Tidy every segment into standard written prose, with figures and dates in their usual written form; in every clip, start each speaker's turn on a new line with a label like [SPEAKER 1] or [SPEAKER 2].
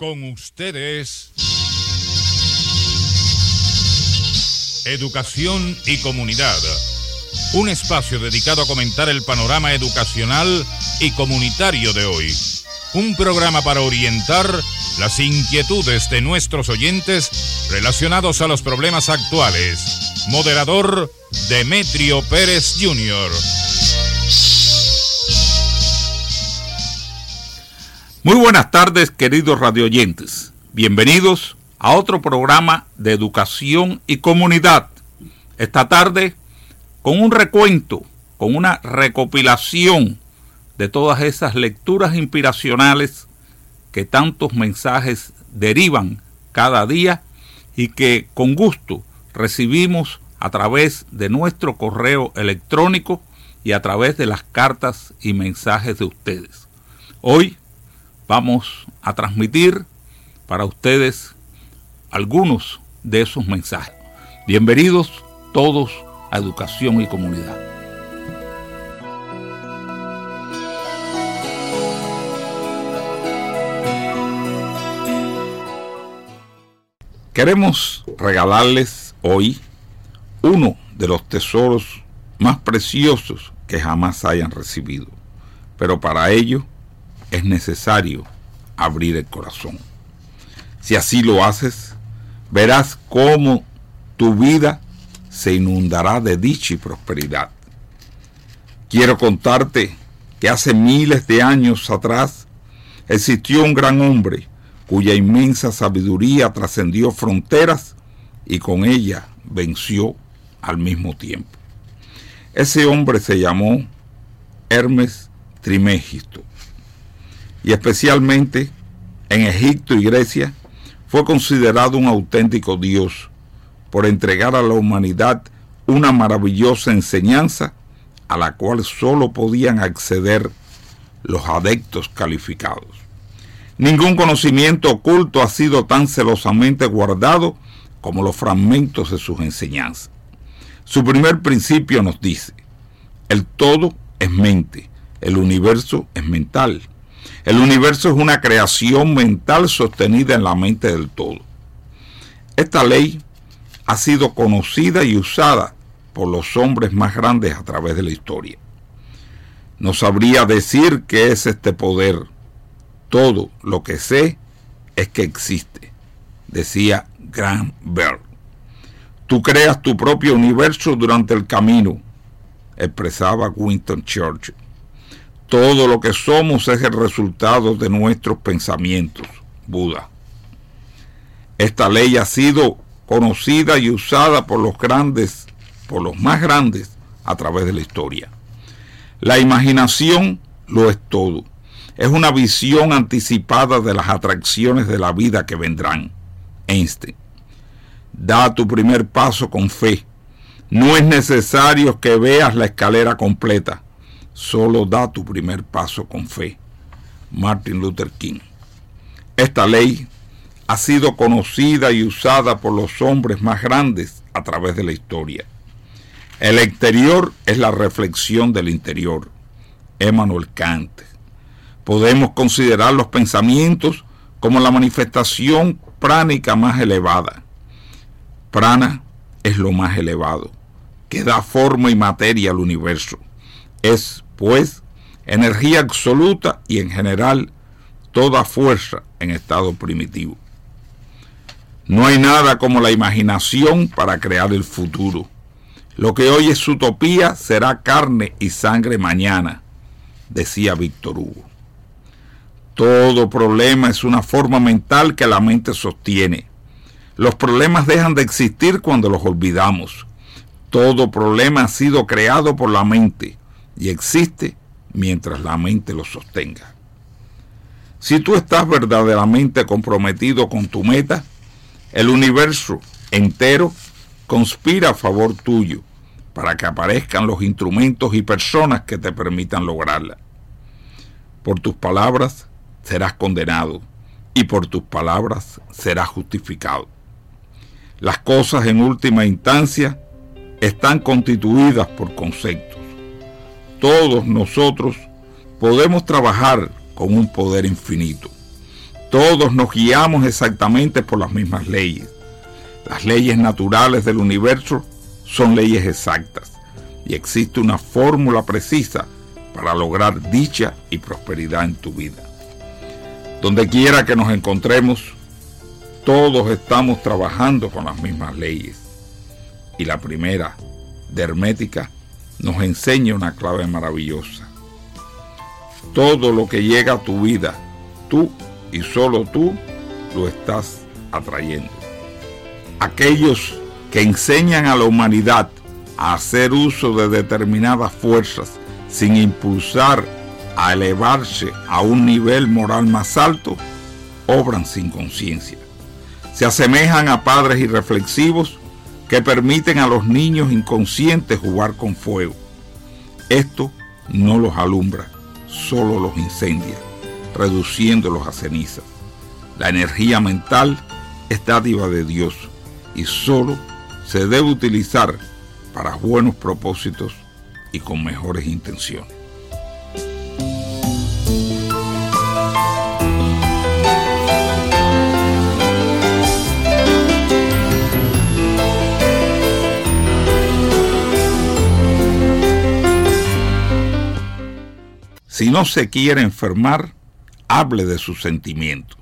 [SPEAKER 1] Con ustedes, Educación y Comunidad, un espacio dedicado a comentar el panorama educacional y comunitario de hoy. Un programa para orientar las inquietudes de nuestros oyentes relacionados a los problemas actuales. Moderador, Demetrio Pérez Jr.
[SPEAKER 2] Muy buenas tardes, queridos radioyentes. Bienvenidos a otro programa de Educación y Comunidad. Esta tarde, con un recuento, con una recopilación de todas esas lecturas inspiracionales que tantos mensajes derivan cada día y que con gusto recibimos a través de nuestro correo electrónico y a través de las cartas y mensajes de ustedes. Hoy vamos a transmitir para ustedes algunos de esos mensajes. Bienvenidos todos a Educación y Comunidad. Queremos regalarles hoy uno de los tesoros más preciosos que jamás hayan recibido, pero para ello es necesario abrir el corazón. Si así lo haces, verás cómo tu vida se inundará de dicha y prosperidad. Quiero contarte que hace miles de años atrás existió un gran hombre cuya inmensa sabiduría trascendió fronteras y con ella venció al mismo tiempo. Ese hombre se llamó Hermes Trismegisto. Y especialmente en Egipto y Grecia fue considerado un auténtico dios por entregar a la humanidad una maravillosa enseñanza a la cual solo podían acceder los adeptos calificados. Ningún conocimiento oculto ha sido tan celosamente guardado como los fragmentos de sus enseñanzas. Su primer principio nos dice: el todo es mente, el universo es mental. El universo es una creación mental sostenida en la mente del todo. Esta ley ha sido conocida y usada por los hombres más grandes a través de la historia. No sabría decir qué es este poder. Todo lo que sé es que existe, decía Graham Bell. Tú creas tu propio universo durante el camino, expresaba Winston Churchill. Todo lo que somos es el resultado de nuestros pensamientos, Buda. Esta ley ha sido conocida y usada por los más grandes a través de la historia. La imaginación lo es todo. Es una visión anticipada de las atracciones de la vida que vendrán. Einstein. Da tu primer paso con fe. No es necesario que veas la escalera completa. Solo da tu primer paso con fe. Martin Luther King. Esta ley ha sido conocida y usada por los hombres más grandes a través de la historia. El exterior es la reflexión del interior. Immanuel Kant. Podemos considerar los pensamientos como la manifestación pránica más elevada. Prana es lo más elevado, que da forma y materia al universo. Es, pues, energía absoluta y en general toda fuerza en estado primitivo. No hay nada como la imaginación para crear el futuro. Lo que hoy es utopía será carne y sangre mañana, decía Víctor Hugo. Todo problema es una forma mental que la mente sostiene. Los problemas dejan de existir cuando los olvidamos. Todo problema ha sido creado por la mente y existe mientras la mente lo sostenga. Si tú estás verdaderamente comprometido con tu meta, el universo entero conspira a favor tuyo para que aparezcan los instrumentos y personas que te permitan lograrla. Por tus palabras serás condenado y por tus palabras serás justificado. Las cosas en última instancia están constituidas por conceptos. Todos nosotros podemos trabajar con un poder infinito. Todos nos guiamos exactamente por las mismas leyes. Las leyes naturales del universo son leyes exactas y existe una fórmula precisa para lograr dicha y prosperidad en tu vida. Donde quiera que nos encontremos, todos estamos trabajando con las mismas leyes. Y la primera, de hermética, nos enseña una clave maravillosa. Todo lo que llega a tu vida, tú y solo tú lo estás atrayendo. Aquellos que enseñan a la humanidad a hacer uso de determinadas fuerzas sin impulsar a elevarse a un nivel moral más alto, obran sin conciencia. Se asemejan a padres irreflexivos que permiten a los niños inconscientes jugar con fuego. Esto no los alumbra, solo los incendia, reduciéndolos a cenizas. La energía mental es dádiva de Dios y solo se debe utilizar para buenos propósitos y con mejores intenciones. Si no se quiere enfermar, hable de sus sentimientos.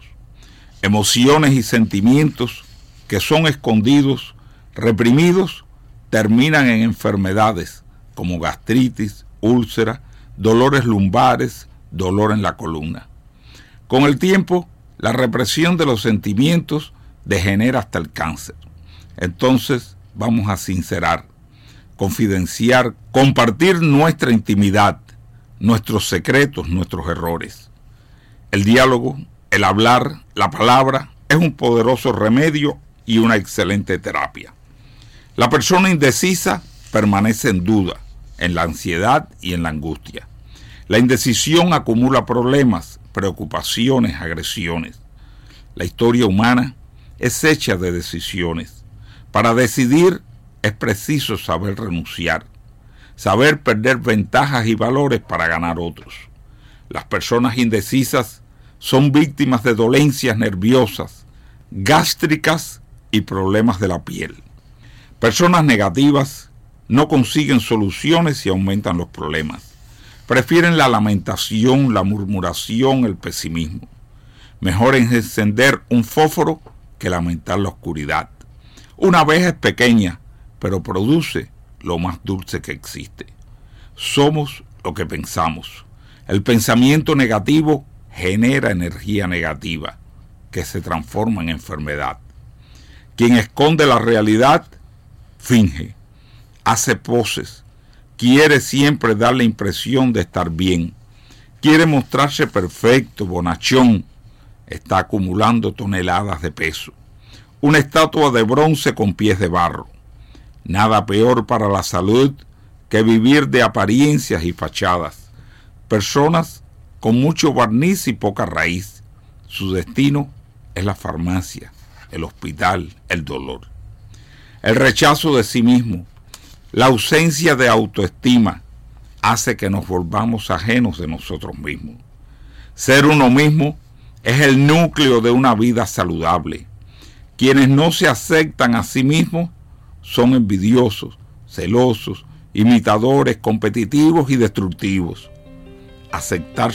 [SPEAKER 2] Emociones y sentimientos que son escondidos, reprimidos, terminan en enfermedades como gastritis, úlcera, dolores lumbares, dolor en la columna. Con el tiempo, la represión de los sentimientos degenera hasta el cáncer. Entonces, vamos a sincerar, confidenciar, compartir nuestra intimidad, nuestros secretos, nuestros errores. El diálogo, el hablar, la palabra, es un poderoso remedio y una excelente terapia. La persona indecisa permanece en duda, en la ansiedad y en la angustia. La indecisión acumula problemas, preocupaciones, agresiones. La historia humana es hecha de decisiones. Para decidir es preciso saber renunciar, saber perder ventajas y valores para ganar otros. Las personas indecisas son víctimas de dolencias nerviosas, gástricas y problemas de la piel. Personas negativas no consiguen soluciones y aumentan los problemas. Prefieren la lamentación, la murmuración, el pesimismo. Mejor es encender un fósforo que lamentar la oscuridad. Una vez es pequeña, pero produce lo más dulce que existe. Somos lo que pensamos. El pensamiento negativo genera energía negativa, que se transforma en enfermedad. Quien esconde la realidad, finge, hace poses, quiere siempre dar la impresión de estar bien, quiere mostrarse perfecto, bonachón, está acumulando toneladas de peso. Una estatua de bronce con pies de barro. Nada peor para la salud que vivir de apariencias y fachadas. Personas con mucho barniz y poca raíz. Su destino es la farmacia, el hospital, el dolor. El rechazo de sí mismo, la ausencia de autoestima, hace que nos volvamos ajenos de nosotros mismos. Ser uno mismo es el núcleo de una vida saludable. Quienes no se aceptan a sí mismos son envidiosos, celosos, imitadores, competitivos y destructivos. Aceptar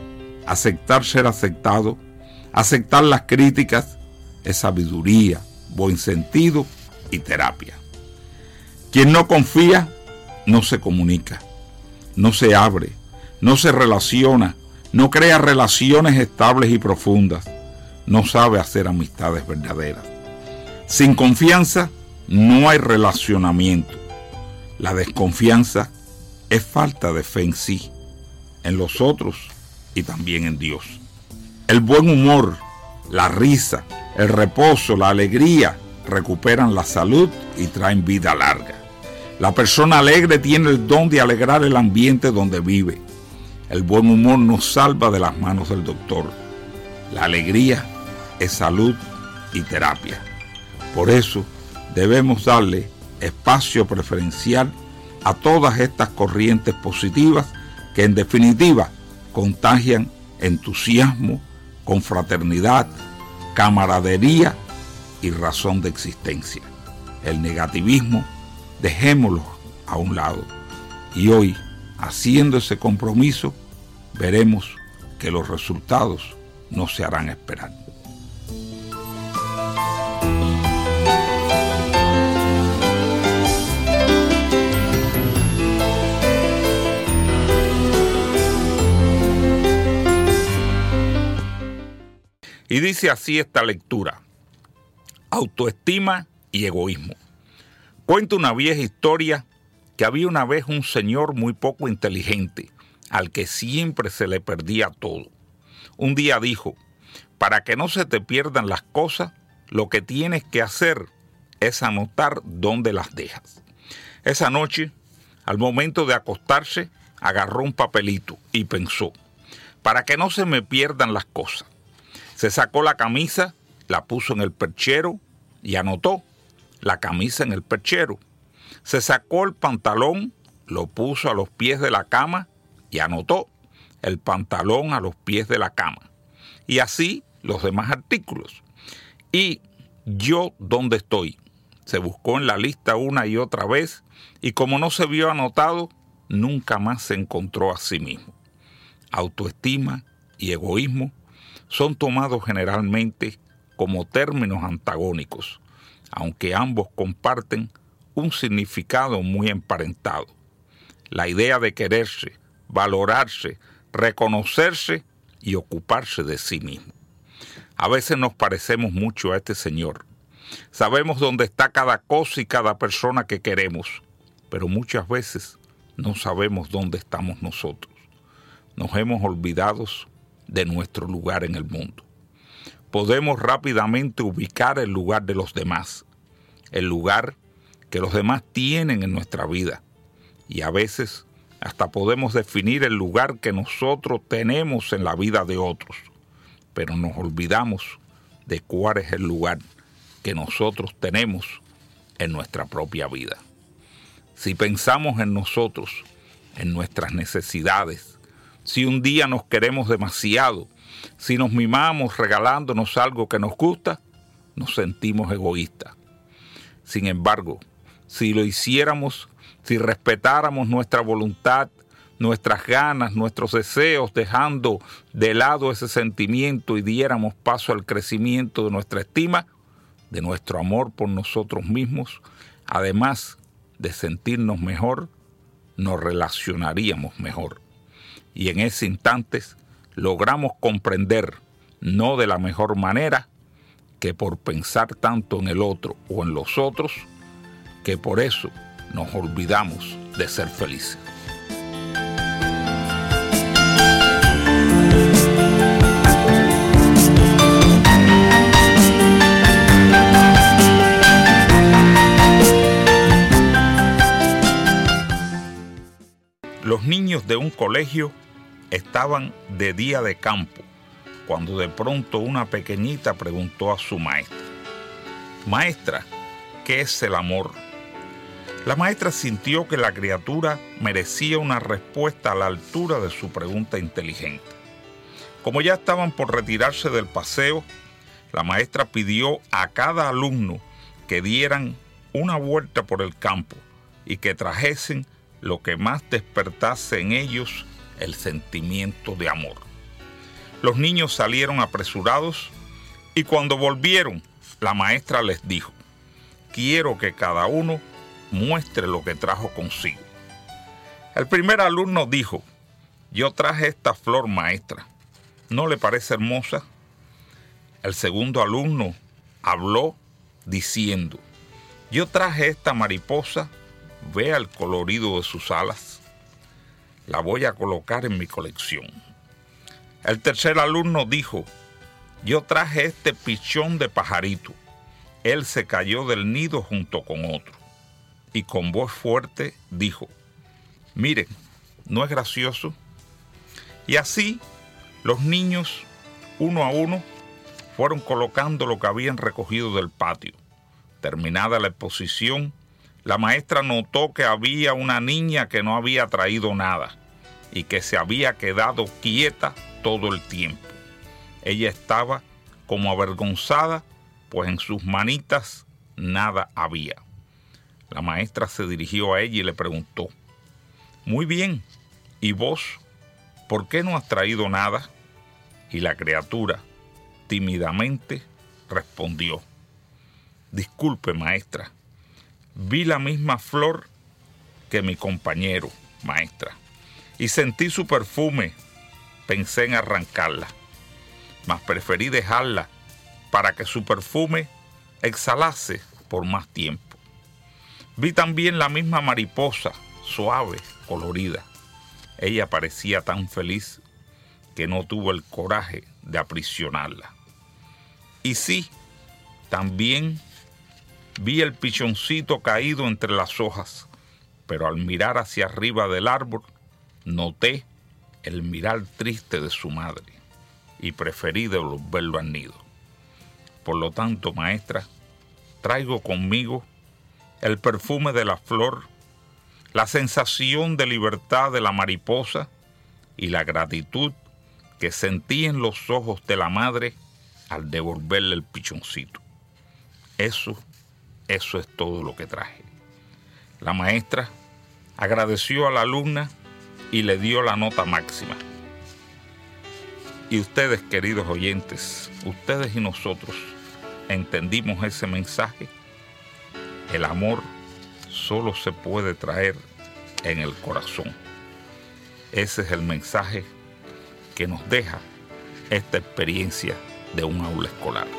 [SPEAKER 2] ser aceptado, aceptar las críticas, es sabiduría, buen sentido y terapia. Quien no confía, no se comunica, no se abre, no se relaciona, no crea relaciones estables y profundas, no sabe hacer amistades verdaderas. Sin confianza, no hay relacionamiento. La desconfianza es falta de fe en sí, en los otros y también en Dios. El buen humor, la risa, el reposo, la alegría recuperan la salud y traen vida larga. La persona alegre tiene el don de alegrar el ambiente donde vive. El buen humor nos salva de las manos del doctor. La alegría es salud y terapia. Por eso debemos darle espacio preferencial a todas estas corrientes positivas que en definitiva contagian entusiasmo, confraternidad, camaradería y razón de existencia. El negativismo, dejémoslo a un lado. Y hoy, haciendo ese compromiso, veremos que los resultados no se harán esperar. Y dice así esta lectura: autoestima y egoísmo. Cuenta una vieja historia que había una vez un señor muy poco inteligente, al que siempre se le perdía todo. Un día dijo: para que no se te pierdan las cosas, lo que tienes que hacer es anotar dónde las dejas. Esa noche, al momento de acostarse, agarró un papelito y pensó: para que no se me pierdan las cosas. Se sacó la camisa, la puso en el perchero y anotó: la camisa en el perchero. Se sacó el pantalón, lo puso a los pies de la cama y anotó: el pantalón a los pies de la cama. Y así los demás artículos. Y yo, ¿dónde estoy? Se buscó en la lista una y otra vez y como no se vio anotado, nunca más se encontró a sí mismo. Autoestima y egoísmo son tomados generalmente como términos antagónicos, aunque ambos comparten un significado muy emparentado. La idea de quererse, valorarse, reconocerse y ocuparse de sí mismo. A veces nos parecemos mucho a este señor. Sabemos dónde está cada cosa y cada persona que queremos, pero muchas veces no sabemos dónde estamos nosotros. Nos hemos olvidado de nuestro lugar en el mundo. Podemos rápidamente ubicar el lugar de los demás, el lugar que los demás tienen en nuestra vida, y a veces hasta podemos definir el lugar que nosotros tenemos en la vida de otros, pero nos olvidamos de cuál es el lugar que nosotros tenemos en nuestra propia vida. Si pensamos en nosotros, en nuestras necesidades, si un día nos queremos demasiado, si nos mimamos regalándonos algo que nos gusta, nos sentimos egoístas. Sin embargo, si lo hiciéramos, si respetáramos nuestra voluntad, nuestras ganas, nuestros deseos, dejando de lado ese sentimiento y diéramos paso al crecimiento de nuestra estima, de nuestro amor por nosotros mismos, además de sentirnos mejor, nos relacionaríamos mejor. Y en ese instante logramos comprender, no de la mejor manera, que por pensar tanto en el otro o en los otros, que por eso nos olvidamos de ser felices. Los niños de un colegio estaban de día de campo, cuando de pronto una pequeñita preguntó a su maestra: «Maestra, ¿qué es el amor?». La maestra sintió que la criatura merecía una respuesta a la altura de su pregunta inteligente. Como ya estaban por retirarse del paseo, la maestra pidió a cada alumno que dieran una vuelta por el campo y que trajesen lo que más despertase en ellos el sentimiento de amor. Los niños salieron apresurados y cuando volvieron, la maestra les dijo: «Quiero que cada uno muestre lo que trajo consigo». El primer alumno dijo: «Yo traje esta flor, maestra. ¿No le parece hermosa?». El segundo alumno habló diciendo: «Yo traje esta mariposa. Vea el colorido de sus alas. La voy a colocar en mi colección». El tercer alumno dijo: «Yo traje este pichón de pajarito. Él se cayó del nido junto con otro». Y con voz fuerte dijo: «Miren, ¿no es gracioso?». Y así los niños, uno a uno, fueron colocando lo que habían recogido del patio. Terminada la exposición, la maestra notó que había una niña que no había traído nada y que se había quedado quieta todo el tiempo. Ella estaba como avergonzada, pues en sus manitas nada había. La maestra se dirigió a ella y le preguntó: «Muy bien, ¿y vos por qué no has traído nada?». Y la criatura tímidamente respondió: «Disculpe, maestra, vi la misma flor que mi compañero, maestra, y sentí su perfume. Pensé en arrancarla, mas preferí dejarla para que su perfume exhalase por más tiempo. Vi también la misma mariposa, suave, colorida. Ella parecía tan feliz que no tuvo el coraje de aprisionarla. Y sí, también vi el pichoncito caído entre las hojas, pero al mirar hacia arriba del árbol, noté el mirar triste de su madre y preferí devolverlo al nido. Por lo tanto, maestra, traigo conmigo el perfume de la flor, la sensación de libertad de la mariposa y la gratitud que sentí en los ojos de la madre al devolverle el pichoncito. Eso es todo lo que traje». La maestra agradeció a la alumna y le dio la nota máxima. Y ustedes, queridos oyentes, ustedes y nosotros, ¿entendimos ese mensaje? El amor solo se puede traer en el corazón. Ese es el mensaje que nos deja esta experiencia de un aula escolar.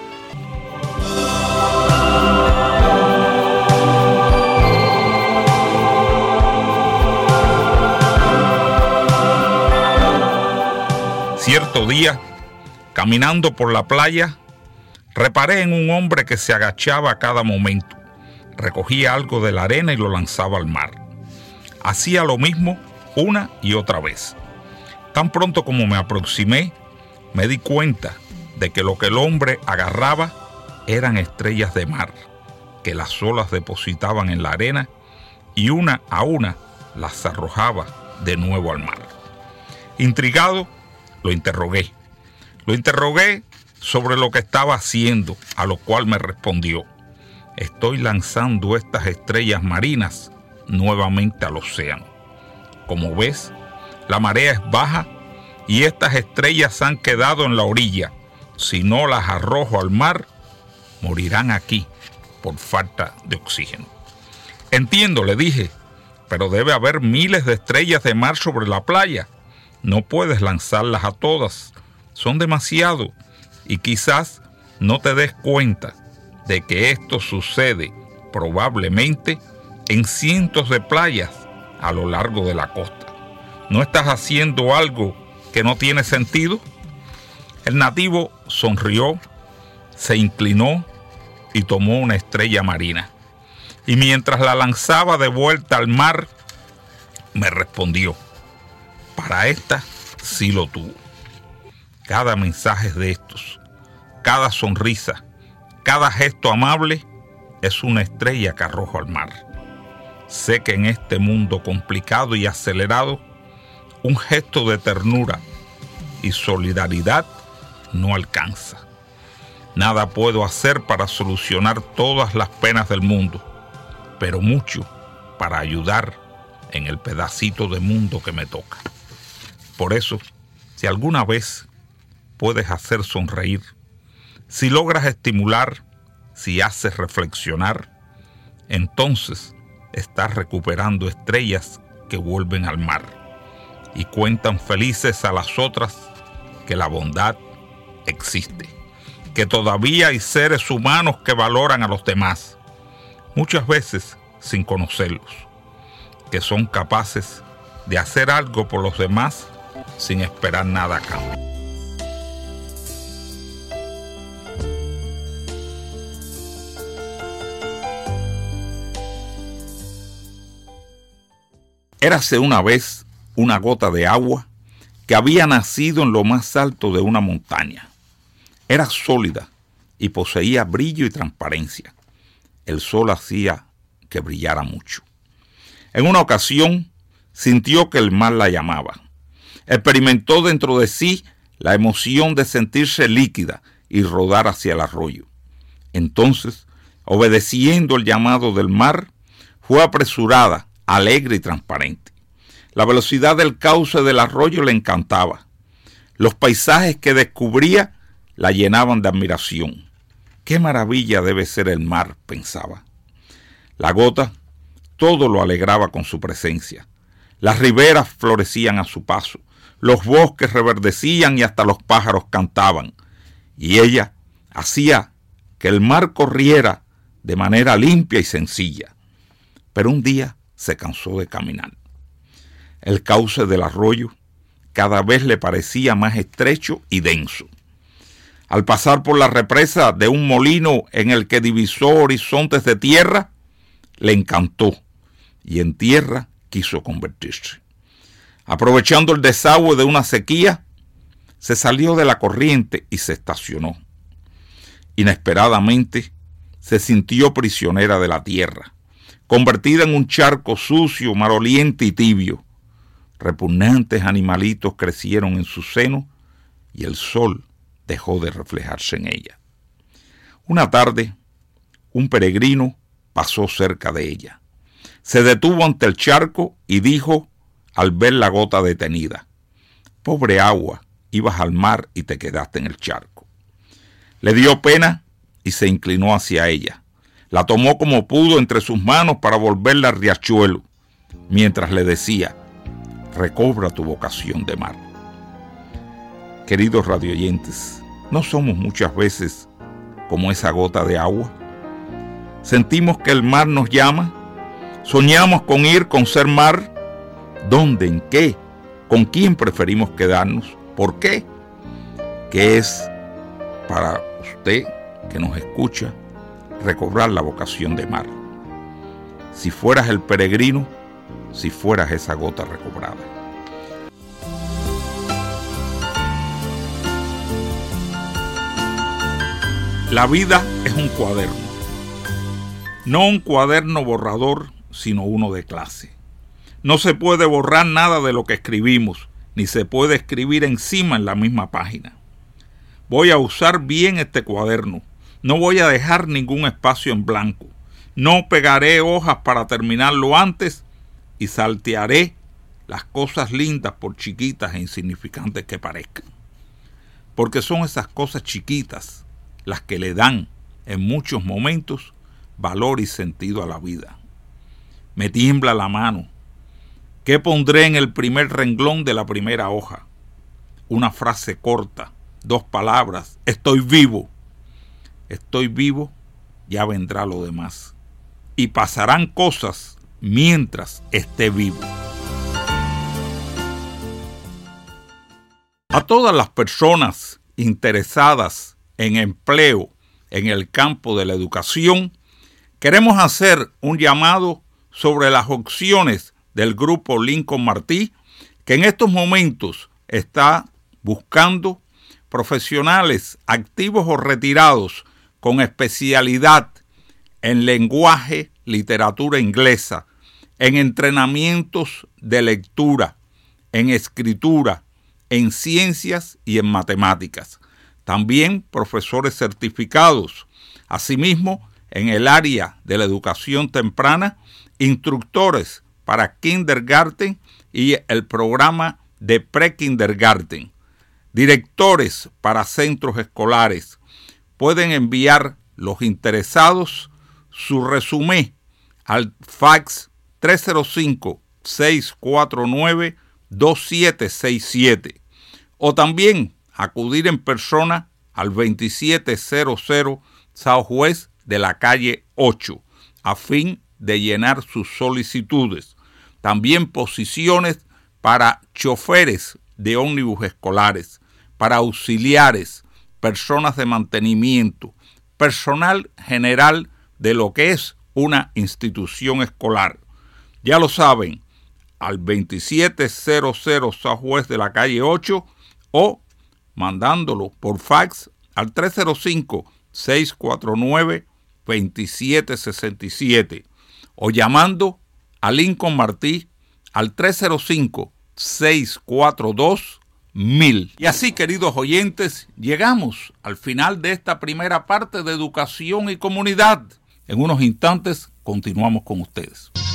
[SPEAKER 2] Cierto día, caminando por la playa, reparé en un hombre que se agachaba a cada momento. Recogía algo de la arena y lo lanzaba al mar. Hacía lo mismo una y otra vez. Tan pronto como me aproximé, me di cuenta de que lo que el hombre agarraba eran estrellas de mar, que las olas depositaban en la arena y una a una las arrojaba de nuevo al mar. Intrigado, lo interrogué sobre lo que estaba haciendo, a lo cual me respondió: «Estoy lanzando estas estrellas marinas nuevamente al océano. Como ves, la marea es baja y estas estrellas han quedado en la orilla. Si no las arrojo al mar, morirán aquí por falta de oxígeno». «Entiendo», le dije, «pero debe haber miles de estrellas de mar sobre la playa. No puedes lanzarlas a todas, son demasiado, y quizás no te des cuenta de que esto sucede probablemente en cientos de playas a lo largo de la costa. ¿No estás haciendo algo que no tiene sentido?». El nativo sonrió, se inclinó y tomó una estrella marina. Y mientras la lanzaba de vuelta al mar, me respondió: «Para esta sí lo tuvo». Cada mensaje de estos, cada sonrisa, cada gesto amable es una estrella que arrojo al mar. Sé que en este mundo complicado y acelerado, un gesto de ternura y solidaridad no alcanza. Nada puedo hacer para solucionar todas las penas del mundo, pero mucho para ayudar en el pedacito de mundo que me toca. Por eso, si alguna vez puedes hacer sonreír, si logras estimular, si haces reflexionar, entonces estás recuperando estrellas que vuelven al mar y cuentan felices a las otras que la bondad existe, que todavía hay seres humanos que valoran a los demás, muchas veces sin conocerlos, que son capaces de hacer algo por los demás sin esperar nada a cambio. Érase una vez una gota de agua que había nacido en lo más alto de una montaña. Era sólida y poseía brillo y transparencia. El sol hacía que brillara mucho. En una ocasión sintió que el mar la llamaba. Experimentó dentro de sí la emoción de sentirse líquida y rodar hacia el arroyo. Entonces, obedeciendo el llamado del mar, fue apresurada, alegre y transparente. La velocidad del cauce del arroyo le encantaba. Los paisajes que descubría la llenaban de admiración. ¡Qué maravilla debe ser el mar!, pensaba. La gota todo lo alegraba con su presencia. Las riberas florecían a su paso, los bosques reverdecían y hasta los pájaros cantaban. Y ella hacía que el mar corriera de manera limpia y sencilla. Pero un día se cansó de caminar. El cauce del arroyo cada vez le parecía más estrecho y denso. Al pasar por la represa de un molino en el que divisó horizontes de tierra, le encantó y en tierra quiso convertirse. Aprovechando el desagüe de una sequía, se salió de la corriente y se estacionó. Inesperadamente, se sintió prisionera de la tierra, convertida en un charco sucio, maloliente y tibio. Repugnantes animalitos crecieron en su seno y el sol dejó de reflejarse en ella. Una tarde, un peregrino pasó cerca de ella. Se detuvo ante el charco y dijo, al ver la gota detenida: «Pobre agua, ibas al mar y te quedaste en el charco». Le dio pena y se inclinó hacia ella. La tomó como pudo entre sus manos para volverla al riachuelo, mientras le decía: «Recobra tu vocación de mar». Queridos radioyentes, ¿no somos muchas veces como esa gota de agua? Sentimos que el mar nos llama, soñamos con ir, con ser mar. ¿Dónde? ¿En qué? ¿Con quién preferimos quedarnos? ¿Por qué? ¿Qué es para usted que nos escucha recobrar la vocación de mar? Si fueras el peregrino, si fueras esa gota recobrada. La vida es un cuaderno. No un cuaderno borrador, sino uno de clase. No se puede borrar nada de lo que escribimos, ni se puede escribir encima en la misma página. Voy a usar bien este cuaderno. No voy a dejar ningún espacio en blanco. No pegaré hojas para terminarlo antes y saltearé las cosas lindas por chiquitas e insignificantes que parezcan. Porque son esas cosas chiquitas las que le dan, en muchos momentos, valor y sentido a la vida. Me tiembla la mano. ¿Qué pondré en el primer renglón de la primera hoja? Una frase corta, 2 palabras: estoy vivo. Estoy vivo, ya vendrá lo demás. Y pasarán cosas mientras esté vivo. A todas las personas interesadas en empleo en el campo de la educación, queremos hacer un llamado sobre las opciones del grupo Lincoln Martí, que en estos momentos está buscando profesionales activos o retirados con especialidad en lenguaje, literatura inglesa, en entrenamientos de lectura, en escritura, en ciencias y en matemáticas. También profesores certificados. Asimismo, en el área de la educación temprana, instructores para kindergarten y el programa de pre-kindergarten. Directores para centros escolares. Pueden enviar los interesados su resumen al fax 305-649-2767 o también acudir en persona al 2700 Southwest de la calle 8 a fin de llenar sus solicitudes. También posiciones para choferes de ómnibus escolares, para auxiliares, personas de mantenimiento, personal general de lo que es una institución escolar. Ya lo saben, al 2700 Southwest de la calle 8 o mandándolo por fax al 305-649-2767 o llamando a Lincoln Martí al 305-642-12 1000. Y así, queridos oyentes, llegamos al final de esta primera parte de Educación y Comunidad. En unos instantes continuamos con ustedes.